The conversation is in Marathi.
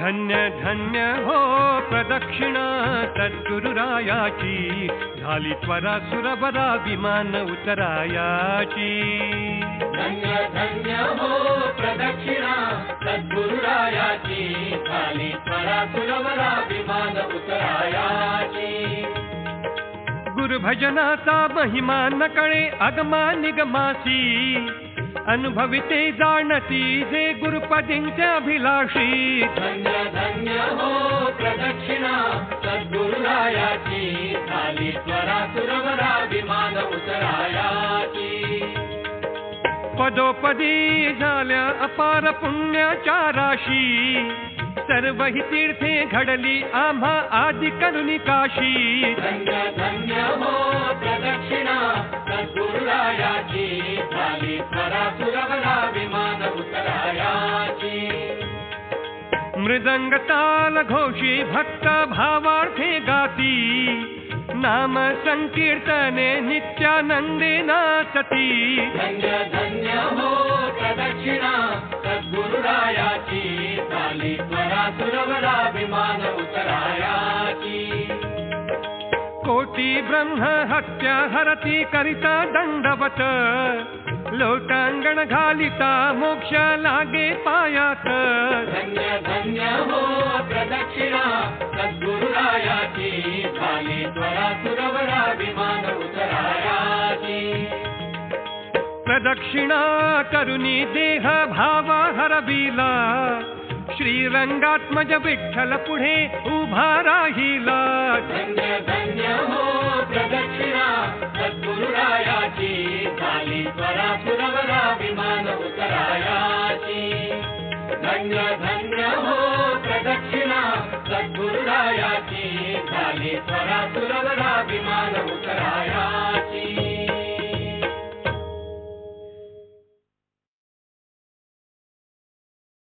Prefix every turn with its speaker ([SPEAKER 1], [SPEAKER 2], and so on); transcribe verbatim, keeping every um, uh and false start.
[SPEAKER 1] धन्य धन्य हो प्रदक्षिणा सद्गुरुरायाची, झाली त्वरा सुरवरा विमान उतरायाची।
[SPEAKER 2] धन्य धन्य हो प्रदक्षिणा सद्गुरुरायाची, झाली त्वरा सुरवरा विमान उतरायाची।
[SPEAKER 1] गुरुभजनाचा महिमा न कळे अगमा निगमासी, अनुभविते जाणती जे गुरुपदींच्या अभिलाषी।
[SPEAKER 2] धन्य धन्य हो प्रदक्षिणा सद्गुरुरायाची, झाली त्वरा सुरवरा विमान उतरायाची।
[SPEAKER 1] पदोपदी झाल्या अपार पुण्याच्या राशी, सर्व ही तीर्थे घडली आम्हा आदि करुणी काशी।
[SPEAKER 2] धन्य धन्य हो प्रदक्षिणा सद्गुरुरायाची, झाली त्वरा सुरवरा विमान उतरायाची।
[SPEAKER 1] मृदंग ताल घोषी भक्त भावार्थे गाती, नाम संकीर्तने नित्यानंदे नाचती।
[SPEAKER 2] धन्य धन्य हो प्रदक्षिणा सद्गुरुरायाची, झाली त्वरा सुरवरा विमान उतरायाची।
[SPEAKER 1] कोटी ब्रह्म हत्या हरती करिता दंडवत, लोटांगण घालिता मोक्ष लागे पायात।
[SPEAKER 2] धन्य धन्य हो प्रदक्षिणा सद्गुरुरायाची, झाली त्वरा सुरवरा विमान उतरायाची।
[SPEAKER 1] प्रदक्षिणा करुणी देह भावा हरविला, श्रीरंगात्मज विठ्ठल पुढे उभा राहिला।
[SPEAKER 2] धन्य धन्य हो प्रदक्षिणा सद्गुरुरायाची, झाली त्वरा सुरवरा विमान उतरायाची। धन्य